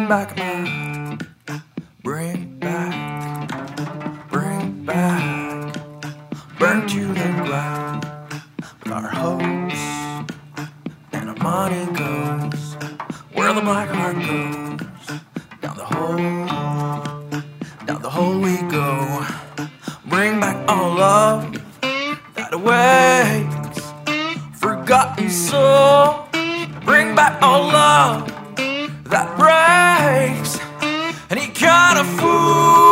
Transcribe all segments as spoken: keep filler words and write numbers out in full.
back my, bring back, bring back, burn to the ground with our hopes and our money goes where the black heart goes, down the hole, down the hole we go. Bring back all love that awaits forgotten soul. Bring back all love that breaks any kind of fool.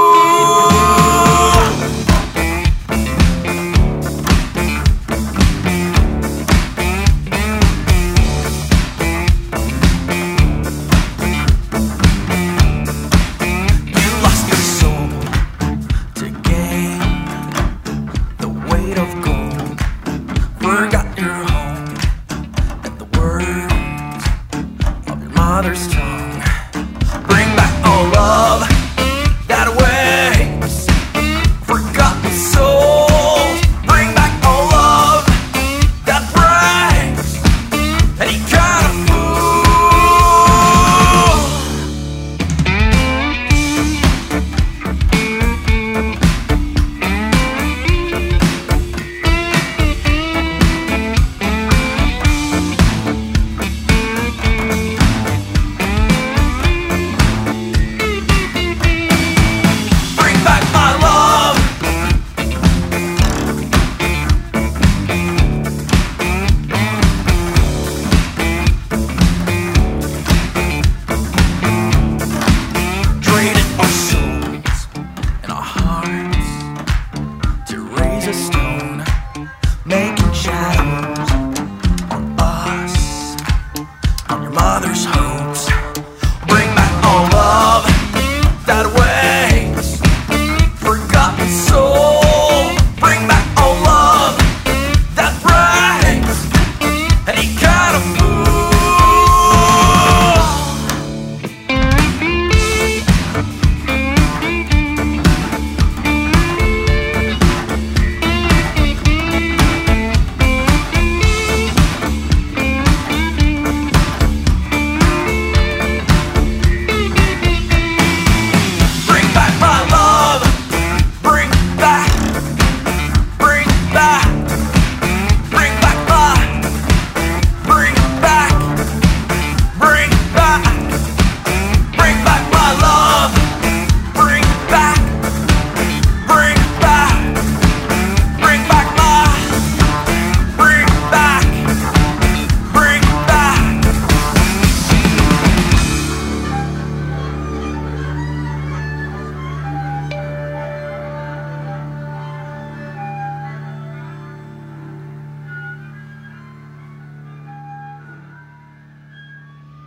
You lost your soul to gain the weight of gold. Forgot your home and the words of your mother's tongue. Bring back all love that awaits forgotten souls. Bring back all love that breaks any kind of fool. Bring back my love. Traded our souls and our hearts to raise a stone, making shadows